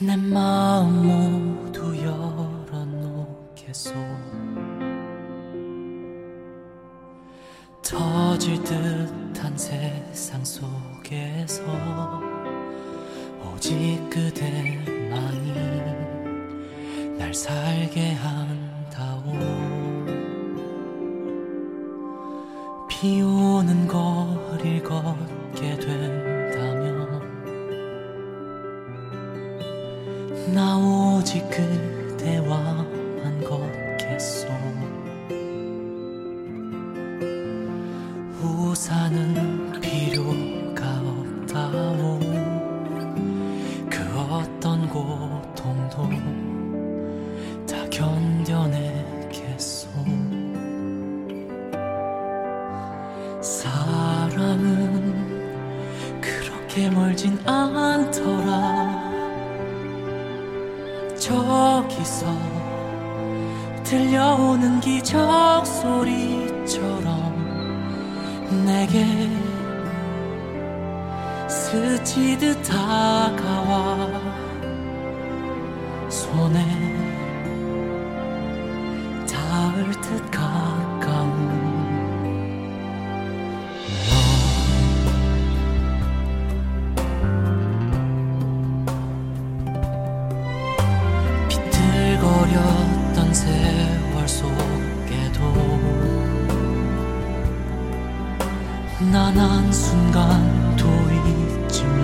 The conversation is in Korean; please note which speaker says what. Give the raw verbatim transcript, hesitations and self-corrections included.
Speaker 1: 내 마음 모두 열어놓겠소. 터질 듯한 세상 속에서 오직 그대만이 날 살게 한다오. 비 오는 거리를 걷게 된다면 나 오직 그대와만 걷겠소. 우산은 필요가 없다오. 그 어떤 고통도 다 견뎌내겠소. 사랑은 그렇게 멀진 않더라. 저기서 들려오는 기적 소리처럼 내게 스치듯 다가와 손에 닿을 듯 가까운 비틀거렸던 세월 속에도 난 한순간도 잊지